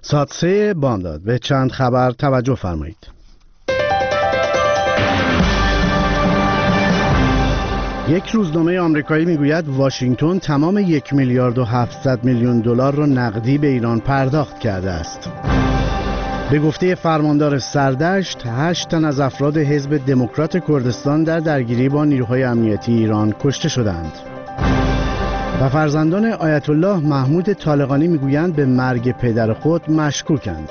ساعت 3 بامداد. به چند خبر توجه فرمایید. یک روزنامه آمریکایی میگوید واشنگتن تمام 1 میلیارد و 700 میلیون دلار را نقدی به ایران پرداخت کرده است. به گفته فرماندار سردشت 8 تن از افراد حزب دموکرات کردستان در درگیری با نیروهای امنیتی ایران کشته شدند. و فرزندان آیت الله محمود طالقانی میگویند به مرگ پدر خود مشکوکند.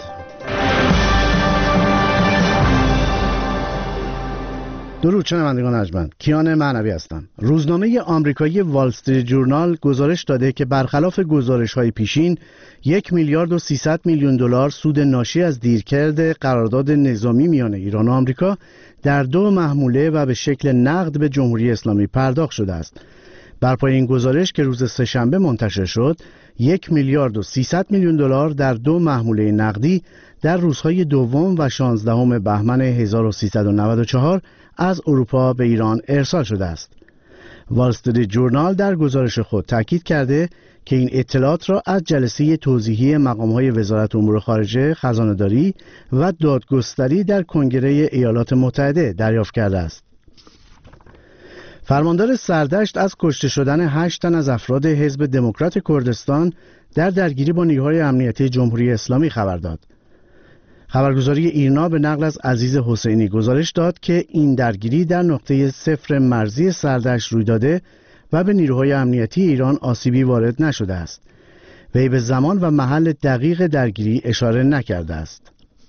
درود شنوندگان ارجمند، کیان معنوی هستم. روزنامه آمریکایی وال استریت جورنال گزارش داده که برخلاف گزارش‌های پیشین 1 میلیارد و 300 میلیون دلار سود ناشی از دیرکرد قرارداد نظامی میان ایران و آمریکا در 2 محموله و به شکل نقد به جمهوری اسلامی پرداخت شده است. بر پای این گزارش که روز سه‌شنبه منتشر شد، 1 میلیارد و 300 میلیون دلار در 2 محموله نقدی در روزهای دوم و 16 بهمن 1394 از اروپا به ایران ارسال شده است. وال استریت جورنال در گزارش خود تاکید کرده که این اطلاعات را از جلسه توضیحی مقام‌های وزارت امور خارجه، خزانه‌داری و دادگستری در کنگره ایالات متحده دریافت کرده است. فرماندار سردشت از کشته شدن 8 تن از افراد حزب دموکرات کردستان در درگیری با نیروهای امنیتی جمهوری اسلامی خبر داد. خبرگزاری ایرنا به نقل از عزیز حسینی گزارش داد که این درگیری در نقطه صفر مرزی سردشت روی داده و به نیروهای امنیتی ایران آسیبی وارد نشده است. وی به زمان و محل دقیق درگیری اشاره نکرده است.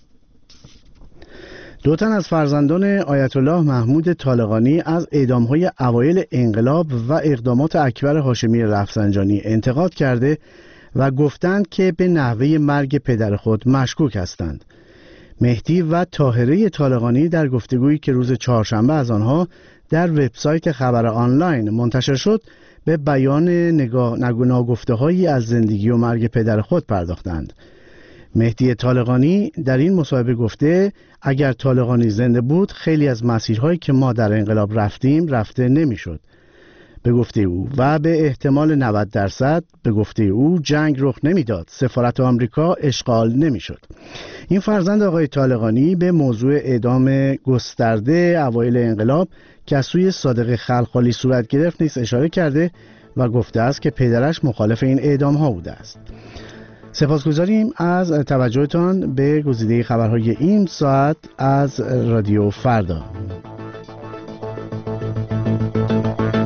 2 تن از فرزندان آیت الله محمود طالقانی از اعدام‌های اوایل انقلاب و اقدامات اکبر هاشمی رفسنجانی انتقاد کرده و گفتند که به نحوه مرگ پدر خود مشکوک هستند. مهدی و طاهره طالقانی در گفتگویی که روز چهارشنبه از آنها در وبسایت خبر آنلاین منتشر شد، به بیان ناگفته‌هایی از زندگی و مرگ پدر خود پرداختند. مهدی طالقانی در این مصاحبه گفته اگر طالقانی زنده بود خیلی از مسیرهایی که ما در انقلاب رفتیم رفته نمیشد. به گفته او و به احتمال 90% به گفته او جنگ رخ نمیداد، سفارت آمریکا اشغال نمیشد. این فرزند آقای طالقانی به موضوع اعدام گسترده اوایل انقلاب که از سوی صادق خلخالی صورت گرفت نیز اشاره کرده و گفته است که پدرش مخالف این اعدام ها بوده است. سپاسگزاریم از توجهتان به گزیده خبرهای این ساعت از رادیو فردا.